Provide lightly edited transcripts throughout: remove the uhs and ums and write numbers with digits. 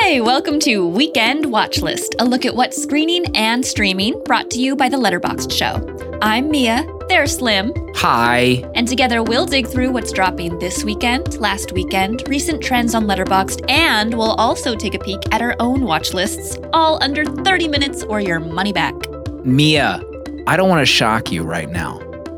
Hi, welcome to Weekend Watch List, a look at what's screening and streaming, brought to you by The Letterboxd Show. I'm Mia, there's Slim. Hi. And together we'll dig through what's dropping this weekend, last weekend, recent trends on Letterboxd, and we'll also take a peek at our own watch lists, all under 30 minutes or your money back. Mia, I don't want to shock you right now,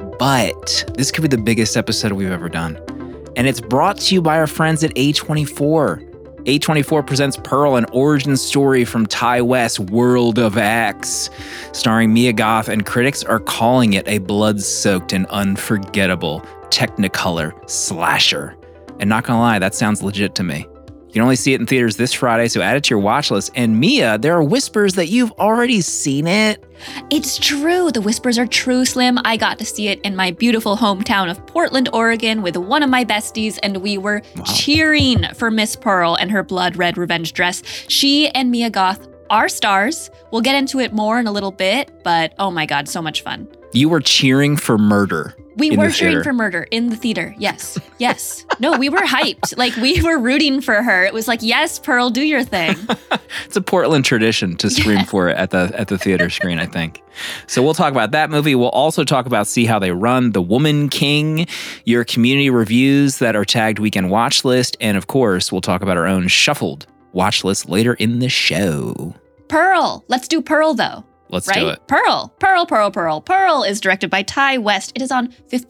but this could be the biggest episode we've ever done. And it's brought to you by our friends at A24. A24 presents Pearl, an origin story from Ti West's World of X, starring Mia Goth, and critics are calling it a blood-soaked and unforgettable Technicolor slasher. And not gonna lie, that sounds legit to me. You can only see it in theaters this Friday, so add it to your watch list. And Mia, there are whispers that you've already seen it. It's true. The whispers are true, Slim. I got to see it in my beautiful hometown of Portland, Oregon with one of my besties, and we were cheering for Miss Pearl and her blood red revenge dress. She and Mia Goth are stars. We'll get into it more in a little bit, but oh my God, so much fun. You were cheering for murder. We were cheering for murder in the theater. Yes. Yes. No, we were hyped. Like, we were rooting for her. It was like, yes, Pearl, do your thing. It's a Portland tradition to scream for it at the theater screen, I think. So we'll talk about that movie. We'll also talk about See How They Run, The Woman King, your community reviews that are tagged Weekend Watch List, and of course, we'll talk about our own shuffled watch list later in the show. Pearl. Let's do Pearl, though. Let's do it. Pearl. Pearl is directed by Ti West. It is on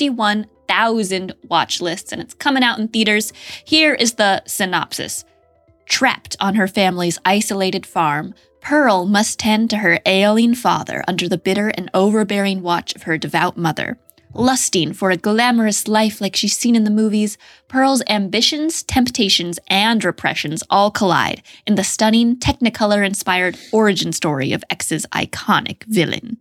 51,000 watch lists, and it's coming out in theaters. Here is the synopsis. Trapped on her family's isolated farm, Pearl must tend to her ailing father under the bitter and overbearing watch of her devout mother. Lusting for a glamorous life like she's seen in the movies, Pearl's ambitions, temptations, and repressions all collide in the stunning Technicolor-inspired origin story of X's iconic villain.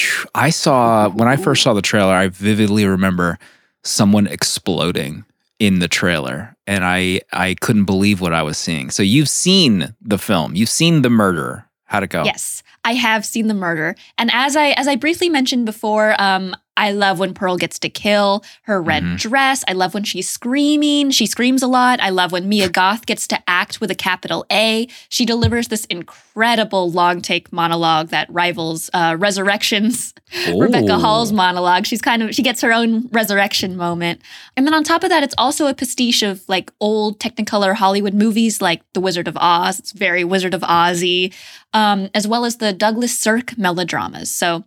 When I first saw the trailer, I vividly remember someone exploding in the trailer, and I couldn't believe what I was seeing. So you've seen the film. You've seen The Murderer. How'd it go? Yes, I have seen The Murder. And as I briefly mentioned before, I love when Pearl gets to kill, her red dress. I love when she's screaming. She screams a lot. I love when Mia Goth gets to act with a capital A. She delivers this incredible long take monologue that rivals Resurrection's Rebecca Hall's monologue. She gets her own resurrection moment. And then on top of that, it's also a pastiche of like old Technicolor Hollywood movies like The Wizard of Oz. It's very Wizard of Ozzy, as well as the Douglas Sirk melodramas. So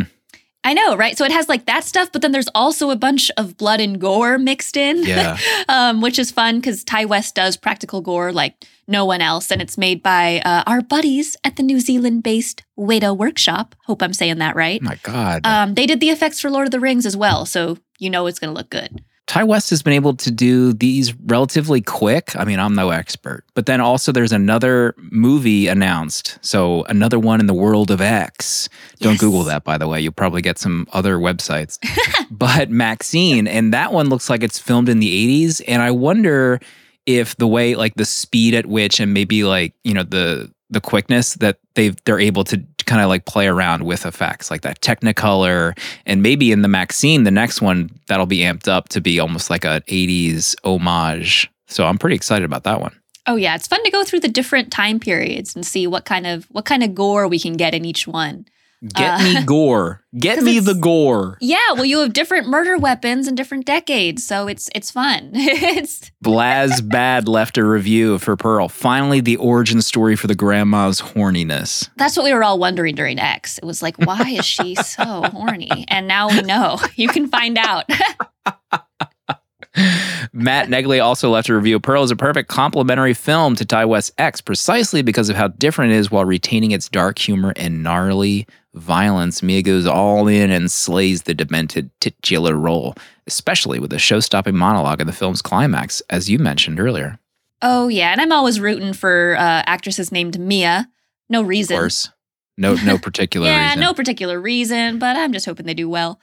I know, right? So it has like that stuff, but then there's also a bunch of blood and gore mixed in, which is fun because Ti West does practical gore like no one else. And it's made by our buddies at the New Zealand-based Weta Workshop. Hope I'm saying that right. My God. They did the effects for Lord of the Rings as well, so you know it's going to look good. Ti West has been able to do these relatively quick. I mean, I'm no expert. But then also there's another movie announced. So another one in the World of X. Don't Google that, by the way. You'll probably get some other websites. But Maxine, and that one looks like it's filmed in the 80s. And I wonder if the way, like the speed at which, and maybe like, you know, the quickness that they're able to kind of like play around with effects like that Technicolor, and maybe in the Maxine, the next one, that'll be amped up to be almost like an 80s homage. So I'm pretty excited about that one. Oh yeah, it's fun to go through the different time periods and see what kind of gore we can get in each one. Get me gore. Get me the gore. Yeah, well, you have different murder weapons in different decades, so it's fun. Blaz Bad left a review for Pearl. Finally, the origin story for the grandma's horniness. That's what we were all wondering during X. It was like, why is she so horny? And now we know. You can find out. Matt Negley also left a review. Pearl is a perfect complementary film to Ti West's X precisely because of how different it is while retaining its dark humor and gnarly violence. Mia goes all in and slays the demented titular role, especially with the show-stopping monologue in the film's climax, as you mentioned earlier. Oh, yeah, and I'm always rooting for actresses named Mia. No reason. Of course. No particular reason. Yeah, no particular reason, but I'm just hoping they do well.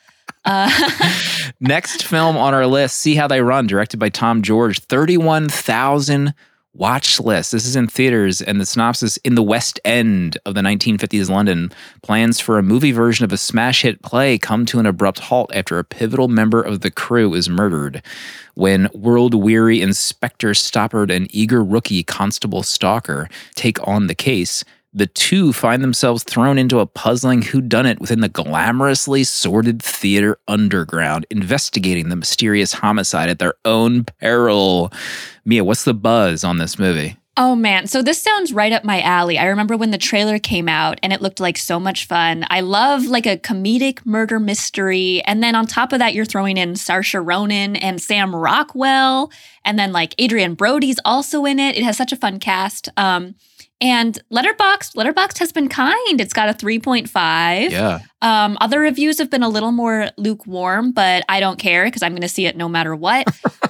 Next film on our list, See How They Run, directed by Tom George. 31,000 watch list. This is in theaters, and the synopsis: in the West End of the 1950s London, plans for a movie version of a smash hit play come to an abrupt halt after a pivotal member of the crew is murdered. When world-weary Inspector Stoppard and eager rookie Constable Stalker take on the case, the two find themselves thrown into a puzzling whodunit within the glamorously sordid theater underground, investigating the mysterious homicide at their own peril. Mia, what's the buzz on this movie? Oh man, so this sounds right up my alley. I remember when the trailer came out and it looked like so much fun. I love like a comedic murder mystery. And then on top of that, you're throwing in Saoirse Ronan and Sam Rockwell. And then like Adrian Brody's also in it. It has such a fun cast. And Letterboxd has been kind. It's got a 3.5. Yeah. Other reviews have been a little more lukewarm, but I don't care because I'm going to see it no matter what.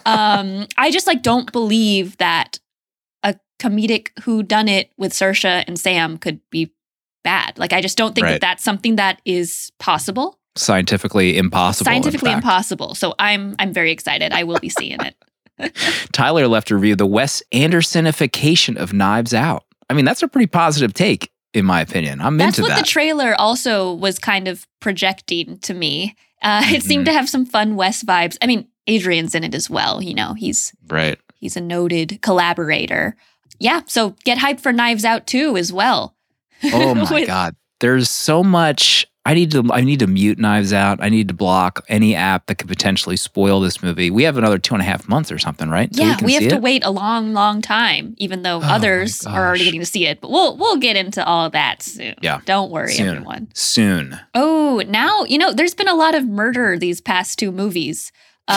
I just like don't believe that a comedic whodunit with Saoirse and Sam could be bad. Like I just don't think that that's something that is possible. Scientifically impossible. Scientifically impossible. So I'm very excited. I will be seeing it. Tyler left a review: the Wes Andersonification of Knives Out. I mean, that's a pretty positive take, in my opinion. I'm into that. That's what the trailer also was kind of projecting to me. It seemed to have some fun Wes vibes. I mean, Adrian's in it as well. You know, he's a noted collaborator. Yeah, so get hyped for Knives Out 2 as well. Oh my God. There's so much. I need to mute Knives Out. I need to block any app that could potentially spoil this movie. We have another 2.5 months or something, right? Yeah, we have to wait a long, long time, even though others are already getting to see it. But we'll get into all of that soon. Yeah. Don't worry, everyone. Soon. Oh, now, there's been a lot of murder these past two movies.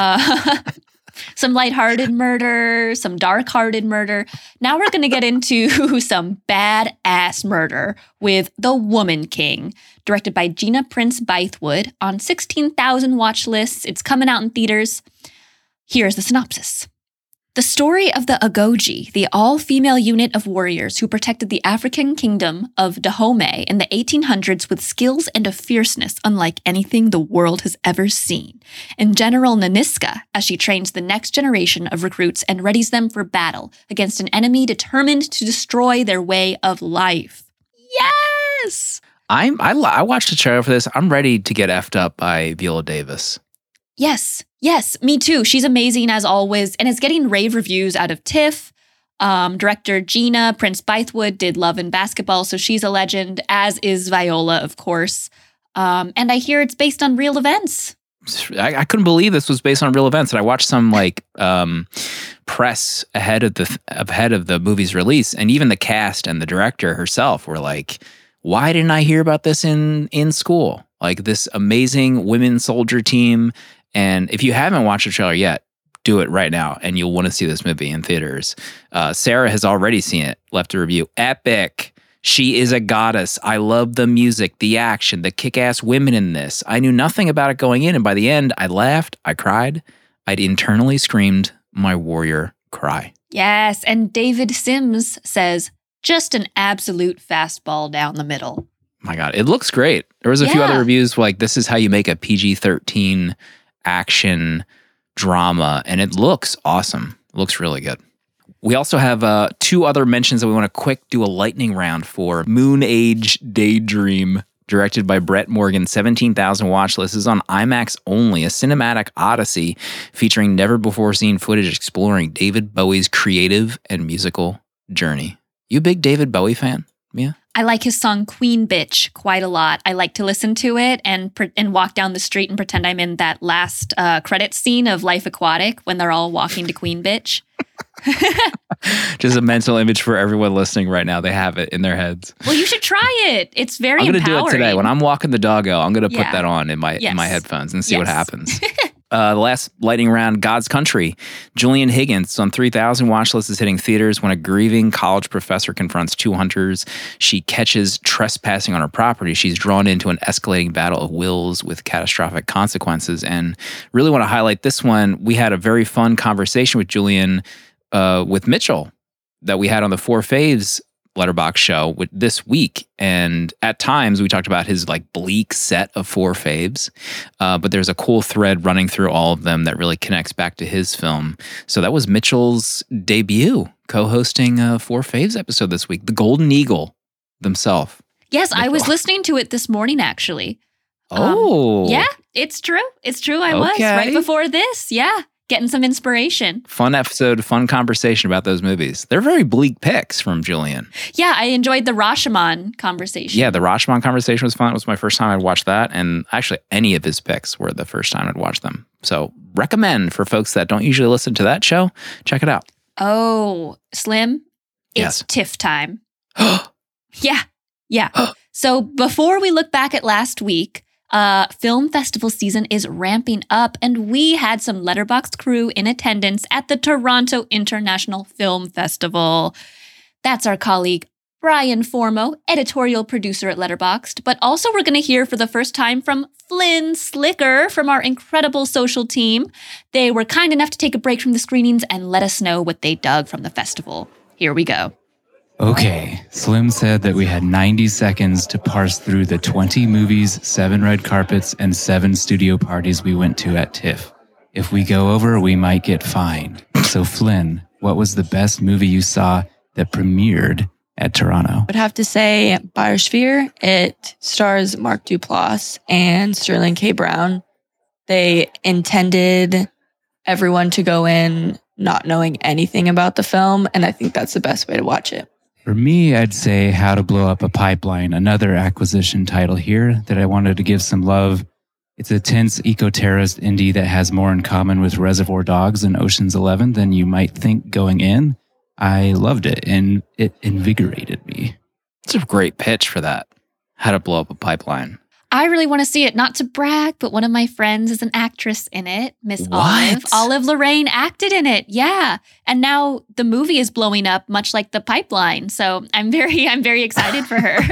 Some lighthearted murder, some dark-hearted murder. Now we're going to get into some badass murder with The Woman King, directed by Gina Prince Bythewood, on 16,000 watch lists. It's coming out in theaters. Here's the synopsis. The story of the Agoji, the all-female unit of warriors who protected the African kingdom of Dahomey in the 1800s with skills and a fierceness unlike anything the world has ever seen, and General Naniska as she trains the next generation of recruits and readies them for battle against an enemy determined to destroy their way of life. Yes! I watched the trailer for this. I'm ready to get effed up by Viola Davis. Yes, me too. She's amazing as always, and is getting rave reviews out of TIFF. Director Gina Prince Bythewood did Love and Basketball, so she's a legend, as is Viola, of course. And I hear it's based on real events. I couldn't believe this was based on real events, and I watched some press ahead of the movie's release, and even the cast and the director herself were like, "Why didn't I hear about this in school?" Like this amazing women soldier team. And if you haven't watched the trailer yet, do it right now, and you'll want to see this movie in theaters. Sarah has already seen it, left a review. Epic. She is a goddess. I love the music, the action, the kick-ass women in this. I knew nothing about it going in, and by the end, I laughed, I cried, I'd internally screamed my warrior cry. Yes, and David Sims says, just an absolute fastball down the middle. My God, it looks great. There was a few other reviews like, this is how you make a PG-13 action drama, and it looks awesome. It looks really good. We also have two other mentions that we want to do a lightning round for. Moon Age Daydream, directed by Brett Morgan, 17,000 watch lists. This is on IMAX only, a cinematic odyssey featuring never-before-seen footage exploring David Bowie's creative and musical journey. You a big David Bowie fan, Mia? I like his song Queen Bitch quite a lot. I like to listen to it and walk down the street and pretend I'm in that last credit scene of Life Aquatic when they're all walking to Queen Bitch. Just a mental image for everyone listening right now. They have it in their heads. Well, you should try it. It's very empowering. I'm going to do it today. When I'm walking the doggo, I'm going to put that on in my headphones and see what happens. The last lightning round, God's Country. Julian Higgins on 3,000 watch list is hitting theaters when a grieving college professor confronts two hunters she catches trespassing on her property. She's drawn into an escalating battle of wills with catastrophic consequences. And really want to highlight this one. We had a very fun conversation with Julian, with Mitchell, that we had on the Four Faves Letterboxd show this week, and at times we talked about his like bleak set of Four Faves, but there's a cool thread running through all of them that really connects back to his film. So that was Mitchell's debut co-hosting a Four Faves episode this week. The Golden Eagle themselves. Yes, I was listening to it this morning, actually. Yeah, it's true. It's true. I was right before this. Yeah. Getting some inspiration. Fun episode, fun conversation about those movies. They're very bleak picks from Julian. Yeah, I enjoyed the Rashomon conversation. Yeah, the Rashomon conversation was fun. It was my first time I'd watched that. And actually, any of his picks were the first time I'd watched them. So recommend for folks that don't usually listen to that show, check it out. Oh, Slim, it's TIFF time. Yeah. So before we look back at last week, film festival season is ramping up, and we had some Letterboxd crew in attendance at the Toronto International Film Festival. That's our colleague Brian Formo, editorial producer at Letterboxd, but also we're going to hear for the first time from Flynn Slicker from our incredible social team. They were kind enough to take a break from the screenings and let us know what they dug from the festival. Here we go. Okay, Slim said that we had 90 seconds to parse through the 20 movies, 7 red carpets, and 7 studio parties we went to at TIFF. If we go over, we might get fined. So Flynn, what was the best movie you saw that premiered at Toronto? I would have to say Biosphere. It stars Mark Duplass and Sterling K. Brown. They intended everyone to go in not knowing anything about the film, and I think that's the best way to watch it. For me, I'd say How to Blow Up a Pipeline, another acquisition title here that I wanted to give some love. It's a tense eco-terrorist indie that has more in common with Reservoir Dogs and Ocean's 11 than you might think going in. I loved it, and it invigorated me. It's a great pitch for that. How to Blow Up a Pipeline. I really want to see it, not to brag, but one of my friends is an actress in it, Miss Olive. Olive Lorraine acted in it, yeah. And now the movie is blowing up, much like The Pipeline. So I'm very excited for her.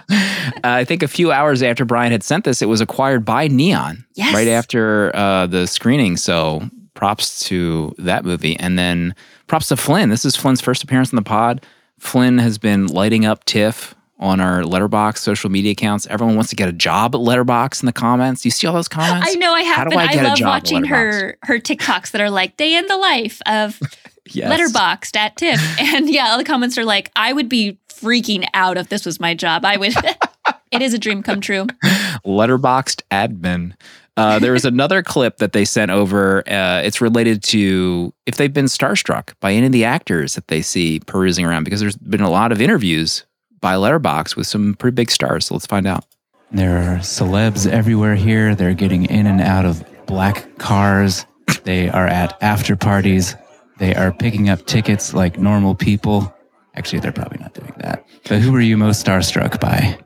I think a few hours after Brian had sent this, it was acquired by Neon. Yes. Right after the screening. So props to that movie. And then props to Flynn. This is Flynn's first appearance on the pod. Flynn has been lighting up TIFF on our Letterboxd social media accounts. Everyone wants to get a job at Letterboxd in the comments. You see all those comments? I know, I have been. I love watching her TikToks that are like, day in the life of Letterboxd at TIFF. And yeah, all the comments are like, I would be freaking out if this was my job. I would. It is a dream come true. Letterboxd admin. There was another clip that they sent over. It's related to if they've been starstruck by any of the actors that they see perusing around, because there's been a lot of interviews by Letterboxd with some pretty big stars. So let's find out. There are celebs everywhere here. They're getting in and out of black cars. They are at after parties. They are picking up tickets like normal people. Actually, they're probably not doing that. But who were you most starstruck by?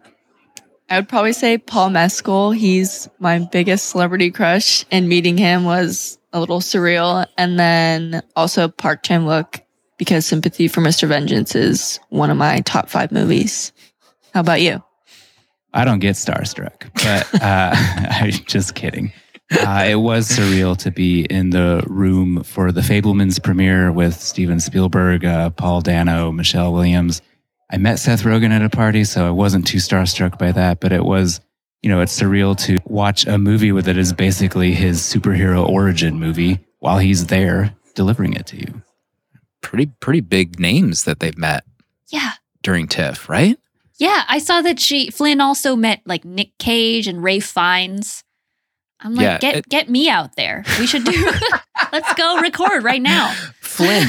I would probably say Paul Mescal. He's my biggest celebrity crush, and meeting him was a little surreal. And then also Park Chan-wook, because Sympathy for Mr. Vengeance is one of my top 5 movies. How about you? I don't get starstruck, but I'm just kidding. It was surreal to be in the room for the Fabelmans premiere with Steven Spielberg, Paul Dano, Michelle Williams. I met Seth Rogen at a party, so I wasn't too starstruck by that, but it was, it's surreal to watch a movie that is basically his superhero origin movie while he's there delivering it to you. Pretty big names that they've met. Yeah. During TIFF, right? Yeah, I saw that Flynn also met like Nick Cage and Ralph Fiennes. I'm like, get me out there. We should do. Let's go record right now. Flynn,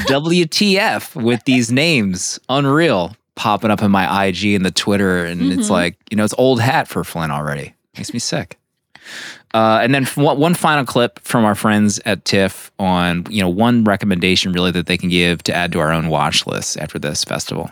WTF with these names, unreal, popping up in my IG and the Twitter, and it's like it's old hat for Flynn already. Makes me sick. And then one final clip from our friends at TIFF on, one recommendation really that they can give to add to our own watch list after this festival.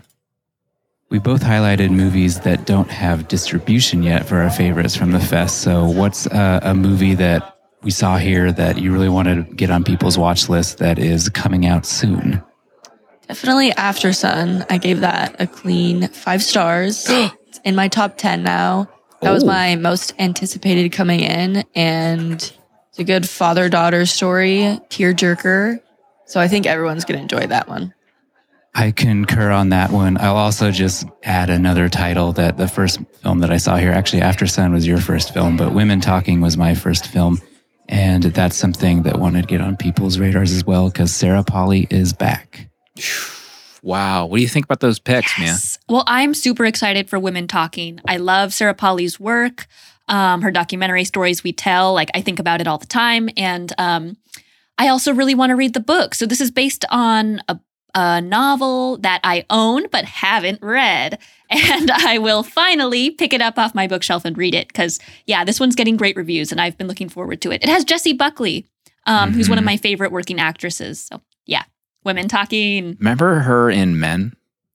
We both highlighted movies that don't have distribution yet for our favorites from the fest. So what's a movie that we saw here that you really want to get on people's watch list that is coming out soon? Definitely After Sun. I gave that a clean 5 stars. It's in my top 10 now. That was my most anticipated coming in, and it's a good father-daughter story, tearjerker. So I think everyone's going to enjoy that one. I concur on that one. I'll also just add another title that the first film that I saw here, actually After Sun was your first film, but Women Talking was my first film. And that's something that wanted to get on people's radars as well, because Sarah Polley is back. Wow. What do you think about those picks, Mia? Well, I'm super excited for Women Talking. I love Sarah Polley's work. Her documentary Stories We Tell. Like, I think about it all the time. And I also really want to read the book. So this is based on a novel that I own but haven't read. And I will finally pick it up off my bookshelf and read it. Because, yeah, this one's getting great reviews and I've been looking forward to it. It has Jessie Buckley, who's one of my favorite working actresses. So, yeah. Women Talking. Remember her in Men?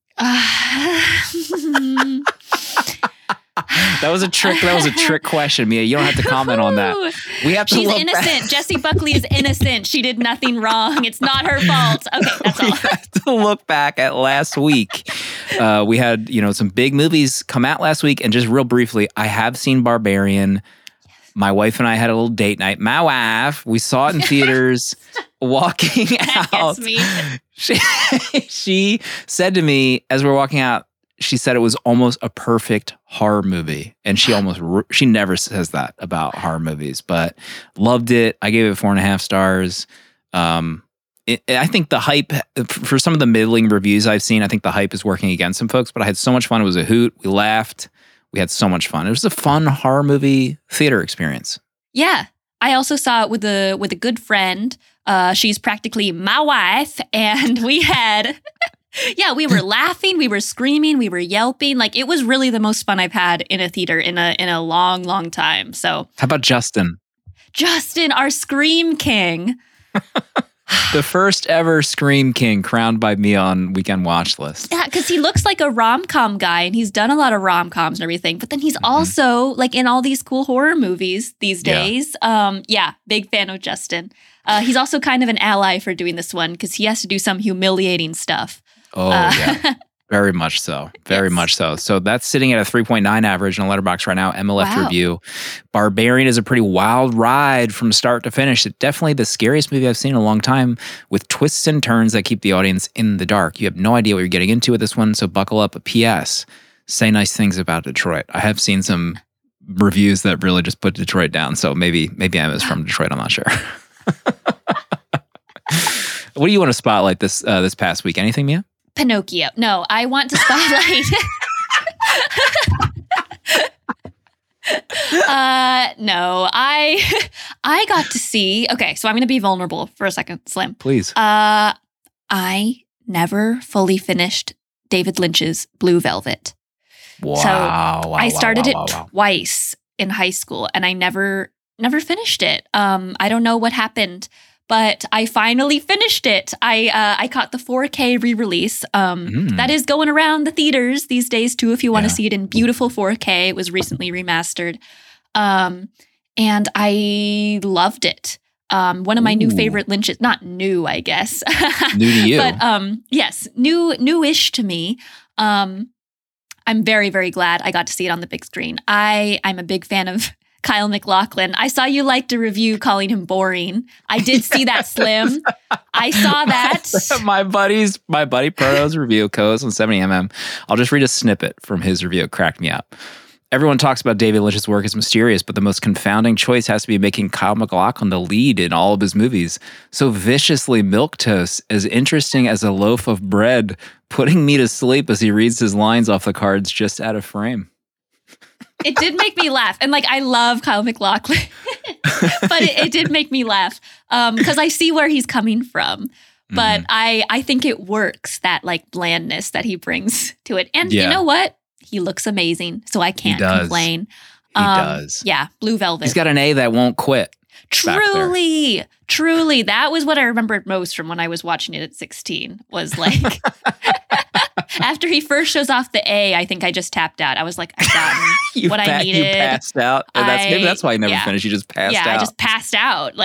That was a trick question, Mia. You don't have to comment on that. We have to She's look innocent. back. Jessie Buckley is innocent. She did nothing wrong. It's not her fault. Okay, that's all. We have to look back at last week. We had, some big movies come out last week. And just real briefly, I have seen Barbarian. My wife and I had a little date night. My wife, we saw it in theaters. Walking out, she said to me as we were walking out, she said it was almost a perfect horror movie. And she never says that about horror movies, but loved it. I gave it 4.5 stars. I think the hype for some of the middling reviews I've seen, I think the hype is working against some folks, but I had so much fun. It was a hoot. We laughed. We had so much fun. It was a fun horror movie theater experience. Yeah. I also saw it with a good friend. She's practically my wife. And we had, we were laughing, we were screaming, we were yelping. Like, it was really the most fun I've had in a theater in a long, long time. So how about Justin? Justin, our Scream King. The first ever Scream King crowned by me on Weekend Watch List. Yeah, because he looks like a rom-com guy and he's done a lot of rom-coms and everything. But then he's also like in all these cool horror movies these days. Big fan of Justin. He's also kind of an ally for doing this one because he has to do some humiliating stuff. Oh, yeah. Very much so. Very much so. So that's sitting at a 3.9 average in a Letterboxd right now. Emma left a review. Barbarian is a pretty wild ride from start to finish. It's definitely the scariest movie I've seen in a long time, with twists and turns that keep the audience in the dark. You have no idea what you're getting into with this one, so buckle up. A P.S. Say nice things about Detroit. I have seen some reviews that really just put Detroit down, so maybe Emma's from Detroit. I'm not sure. What do you want to spotlight this past week? Anything, Mia? Pinocchio. No, I want to spotlight. No, I got to see. Okay, so I'm going to be vulnerable for a second, Slim. Please. I never fully finished David Lynch's Blue Velvet. Wow. I started it twice in high school, and I never finished it. I don't know what happened. But I finally finished it. I caught the 4K re-release. That is going around the theaters these days too. If you want to see it in beautiful 4K, it was recently remastered, and I loved it. One of my new favorite Lynches, not new, I guess. New to you, but yes, newish to me. I'm very, very glad I got to see it on the big screen. I'm a big fan of Kyle MacLachlan. I saw you liked a review calling him boring. I did see that, Slim. I saw that. my buddy Proto's review, co-host on 70mm. I'll just read a snippet from his review. It cracked me up. Everyone talks about David Lynch's work as mysterious, but the most confounding choice has to be making Kyle MacLachlan the lead in all of his movies. So viciously milquetoast, as interesting as a loaf of bread, putting me to sleep as he reads his lines off the cards just out of frame. It did make me laugh. And I love Kyle MacLachlan, but it did make me laugh because I see where he's coming from. But I think it works, that blandness that he brings to it. And you know what? He looks amazing, so I can't complain. He does. Yeah, Blue Velvet. He's got an A that won't quit. Truly. That was what I remembered most from when I was watching it at 16, was after he first shows off the A, I think I just tapped out. I was like, I've gotten what I needed. You passed out. And maybe that's why you never finished. You just passed out. Yeah, I just passed out.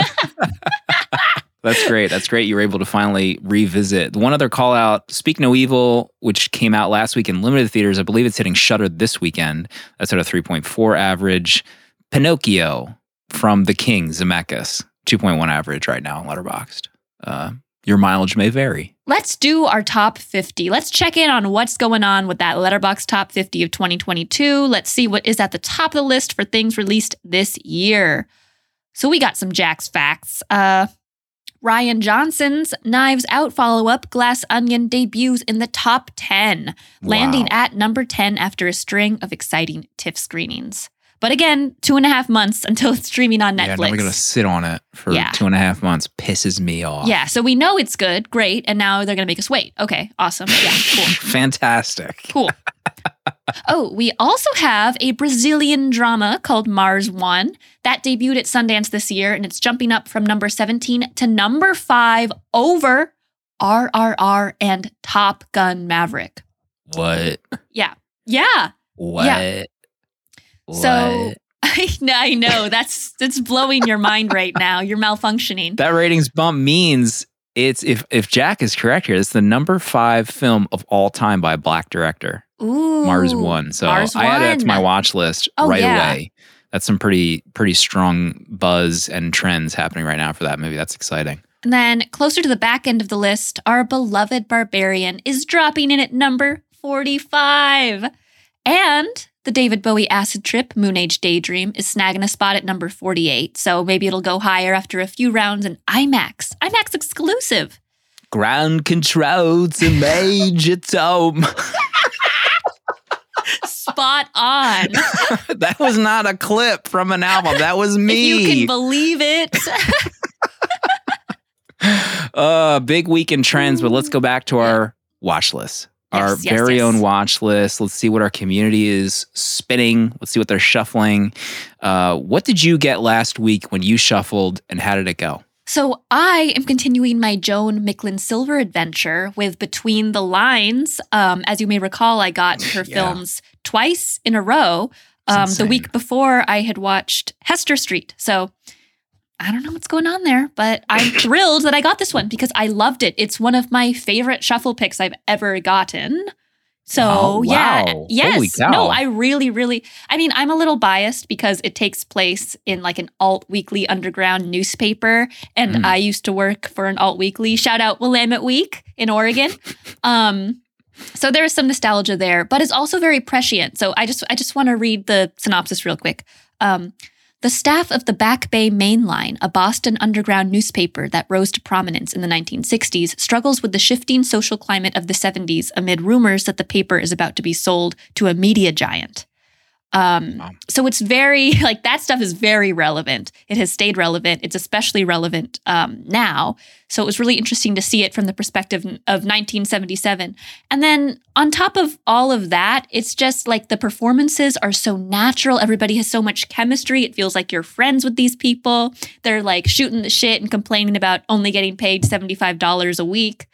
That's great. That's great. You were able to finally revisit. One other call out, Speak No Evil, which came out last week in limited theaters. I believe it's hitting Shudder this weekend. That's at a 3.4 average. Pinocchio from The King, Zemeckis, 2.1 average right now on Letterboxd. Your mileage may vary. Let's do our top 50. Let's check in on what's going on with that Letterboxd top 50 of 2022. Let's see what is at the top of the list for things released this year. So we got some Jack's Facts. Ryan Johnson's Knives Out follow-up, Glass Onion, debuts in the top 10, landing at number 10 after a string of exciting TIFF screenings. But again, 2.5 months until it's streaming on Netflix. Yeah, now we're going to sit on it for 2.5 months. Pisses me off. Yeah, so we know it's good, great, and now they're going to make us wait. Okay, awesome. Yeah, cool. Fantastic. Cool. Oh, we also have a Brazilian drama called Mars One that debuted at Sundance this year, and it's jumping up from number 17 to number 5 over RRR and Top Gun Maverick. What? Yeah. Yeah. What? Yeah. So I know that's blowing your mind right now. You're malfunctioning. That ratings bump means it's if Jack is correct here, it's the number 5 film of all time by a Black director. Ooh, Mars One. So Mars I added that to One. my watch list away. That's some pretty strong buzz and trends happening right now for that movie. That's exciting. And then closer to the back end of the list, our beloved Barbarian is dropping in at number 45. And the David Bowie Acid Trip Moon Age Daydream is snagging a spot at number 48. So maybe it'll go higher after a few rounds in IMAX. IMAX exclusive. Ground control to Major Tom. Spot on. That was not a clip from an album. That was me. If you can believe it. Big week in trends, but let's go back to our watch list. Our very own watch list. Let's see what our community is spinning. Let's see what they're shuffling. What did you get last week when you shuffled, and how did it go? So I am continuing my Joan Micklin Silver adventure with Between the Lines. As you may recall, I got her films twice in a row. The week before, I had watched Hester Street. So I don't know what's going on there, but I'm thrilled that I got this one because I loved it. It's one of my favorite shuffle picks I've ever gotten. So, yes. Holy cow. No, I really, I mean, I'm a little biased because it takes place in like an alt weekly underground newspaper. And I used to work for an alt weekly. Shout out Willamette Week in Oregon. So there is some nostalgia there, but it's also very prescient. So I just want to read the synopsis real quick. The staff of the Back Bay Main Line, a Boston underground newspaper that rose to prominence in the 1960s, struggles with the shifting social climate of the 70s amid rumors that the paper is about to be sold to a media giant. So it's very, like, that stuff is very relevant. It has stayed relevant. It's especially relevant now. So it was really interesting to see it from the perspective of 1977. And then on top of all of that, it's just like the performances are so natural. Everybody has so much chemistry. It feels like you're friends with these people. They're like shooting the shit and complaining about only getting paid $75 a week.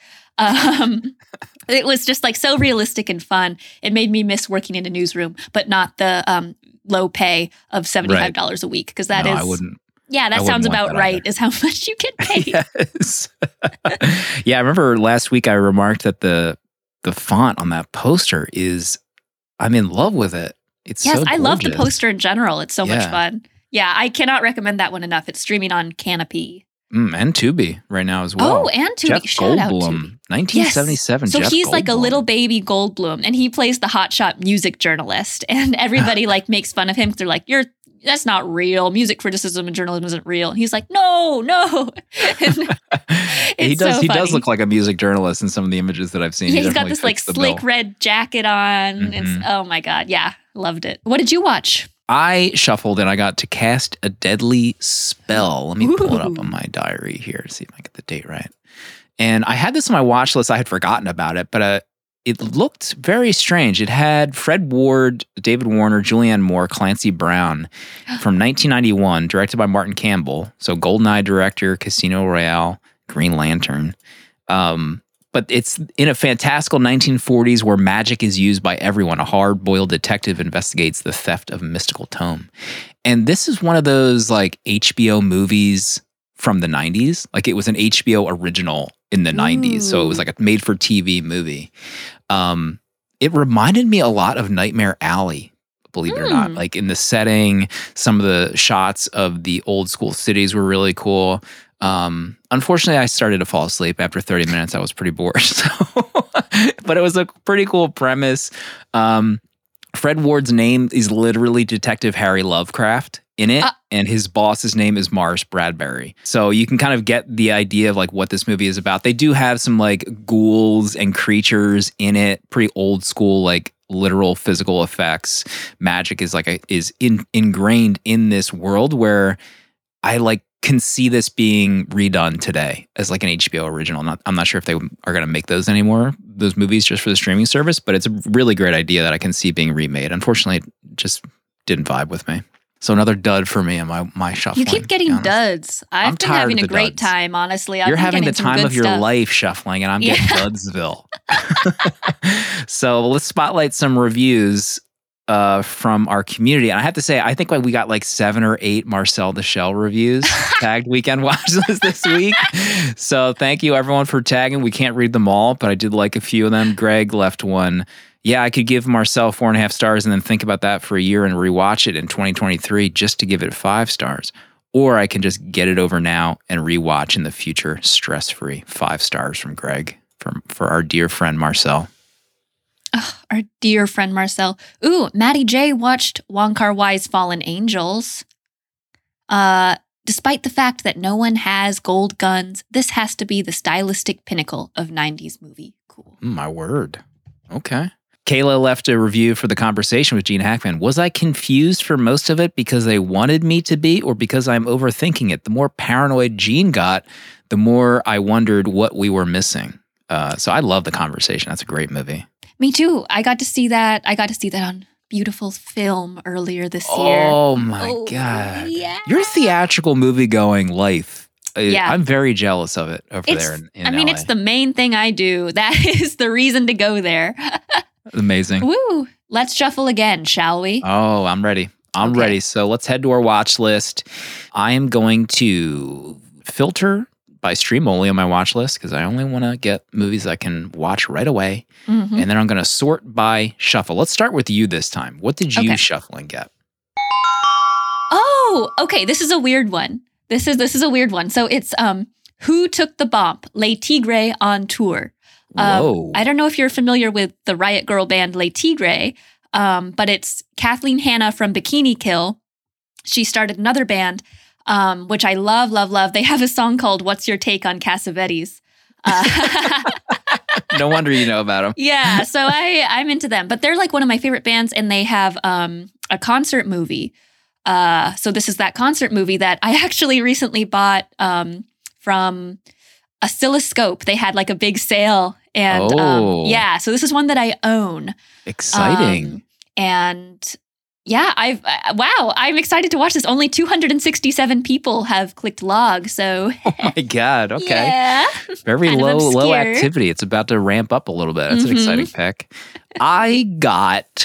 It was just like so realistic and fun. It made me miss working in a newsroom, but not the low pay of $75 a week because that is. I wouldn't. Yeah, that sounds about right. Either. Is how much you get paid. Yes. Yeah, I remember last week I remarked that the font on that poster is. I'm in love with it. It's so I love the poster in general. It's so much fun. Yeah, I cannot recommend that one enough. It's streaming on Canopy. And Tubi right now as well. Oh, and Tubi. Jeff Shout out Goldblum, Tubi. 1977. Yes. So Jeff he's Goldblum. like a little baby Goldblum, and he plays the hotshot music journalist. And everybody like makes fun of him. They're like, that's not real. Music criticism and journalism isn't real. And he's like, no. He does look like a music journalist in some of the images that I've seen. Yeah, he's got this like slick red jacket on. Mm-hmm. It's, oh my God. Yeah, loved it. What did you watch? I shuffled and I got To Cast a Deadly Spell. Let me pull it up on my diary here to see if I get the date right. And I had this on my watch list. I had forgotten about it, but it looked very strange. It had Fred Ward, David Warner, Julianne Moore, Clancy Brown from 1991, directed by Martin Campbell. So GoldenEye director, Casino Royale, Green Lantern. But it's in a fantastical 1940s where magic is used by everyone. A hard-boiled detective investigates the theft of a mystical tome. And this is one of those like HBO movies from the 90s. Like it was an HBO original in the 90s. So it was like a made-for-TV movie. It reminded me a lot of Nightmare Alley, believe it or not. Like in the setting, some of the shots of the old school cities were really cool. Unfortunately, I started to fall asleep after 30 minutes. I was pretty bored. So, but it was a pretty cool premise. Fred Ward's name is literally Detective Harry Lovecraft. in it, and his boss's name is Morris Bradbury. So you can kind of get the idea of like what this movie is about. They do have some like ghouls and creatures in it, pretty old school, like literal physical effects. Magic is ingrained in this world where I like can see this being redone today as like an HBO original. I'm not sure if they are going to make those anymore, those movies just for the streaming service, but it's a really great idea that I can see being remade. Unfortunately, it just didn't vibe with me. So another dud for me on my shuffling. You keep getting duds. I've been having a great time, honestly. You're having the time of your life shuffling, and I'm getting Dudsville. So let's spotlight some reviews from our community. And I have to say, I think we got like 7 or 8 Marcel the Shell reviews tagged Weekend Watch List this week. So thank you everyone for tagging. We can't read them all, but I did like a few of them. Greg left one. Yeah, I could give Marcel 4.5 stars and then think about that for a year and rewatch it in 2023 just to give it 5 stars. Or I can just get it over now and rewatch in the future stress-free. 5 stars from Greg for our dear friend Marcel. Oh, our dear friend Marcel. Ooh, Maddie J watched Wong Kar-wai's Fallen Angels. Despite the fact that no one has gold guns, this has to be the stylistic pinnacle of 90s movie. Cool. My word. Okay. Kayla left a review for The Conversation with Gene Hackman. Was I confused for most of it because they wanted me to be, or because I'm overthinking it? The more paranoid Gene got, the more I wondered what we were missing. So I love The Conversation. That's a great movie. Me too. I got to see that on beautiful film earlier this year. Oh my God. Yeah. Your theatrical movie-going life. Yeah. I'm very jealous of it over there in LA. It's the main thing I do. That is the reason to go there. Amazing. Woo. Let's shuffle again, shall we? Oh, I'm ready. I'm ready. So let's head to our watch list. I am going to filter by stream only on my watch list because I only want to get movies I can watch right away. Mm-hmm. And then I'm going to sort by shuffle. Let's start with you this time. What did you shuffle and get? Oh, okay. This is a weird one. This is a weird one. So it's Who Took the Bomb? Les Tigres on Tour. Whoa. I don't know if you're familiar with the Riot Girl band Les Tigres, but it's Kathleen Hanna from Bikini Kill. She started another band, which I love, love, love. They have a song called What's Your Take on Cassavetes? No wonder you know about them. Yeah, so I'm into them. But they're like one of my favorite bands, and they have a concert movie. So this is that concert movie that I actually recently bought from Oscilloscope. They had like a big sale. And so this is one that I own. Exciting. And yeah, I'm excited to watch this. Only 267 people have clicked log. So oh my God. Okay. Yeah. Very low activity. It's about to ramp up a little bit. That's an exciting pick. I got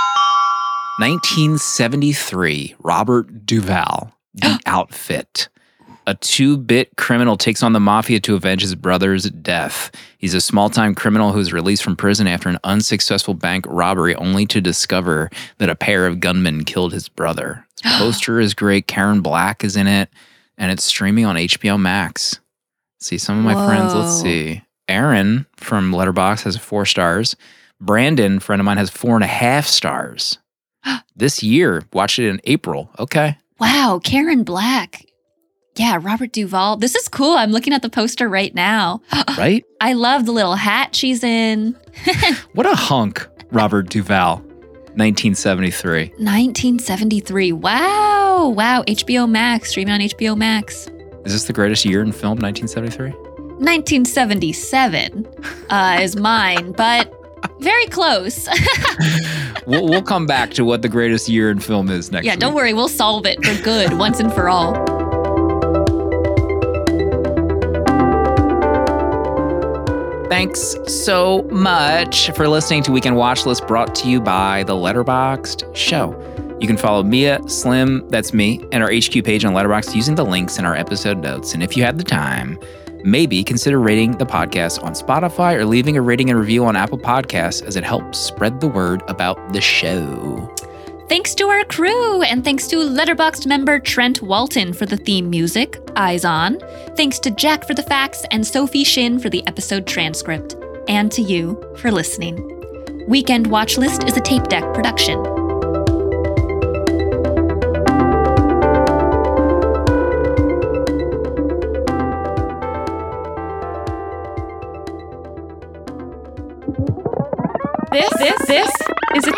1973 Robert Duvall, The Outfit. A 2-bit criminal takes on the mafia to avenge his brother's death. He's a small-time criminal who's released from prison after an unsuccessful bank robbery, only to discover that a pair of gunmen killed his brother. His poster is great. Karen Black is in it, and it's streaming on HBO Max. See, some of my friends, let's see. Aaron from Letterboxd has 4 stars. Brandon, friend of mine, has 4.5 stars. This year, watched it in April. Okay. Wow, Karen Black. Yeah, Robert Duvall. This is cool. I'm looking at the poster right now. Right? I love the little hat she's in. What a hunk, Robert Duvall. 1973. 1973. Wow. HBO Max. Streaming on HBO Max. Is this the greatest year in film, 1973? 1977 is mine, but very close. We'll come back to what the greatest year in film is next week. Yeah, don't worry. We'll solve it for good once and for all. Thanks so much for listening to Weekend Watch List, brought to you by the Letterboxd Show. You can follow Mia, Slim, that's me, and our HQ page on Letterboxd using the links in our episode notes. And if you have the time, maybe consider rating the podcast on Spotify or leaving a rating and review on Apple Podcasts, as it helps spread the word about the show. Thanks to our crew, and thanks to Letterboxd member Trent Walton for the theme music, Eyes On. Thanks to Jack for the facts and Sophie Shin for the episode transcript. And to you for listening. Weekend Watch List is a Tape Deck production.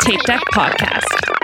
Tape Deck Podcast.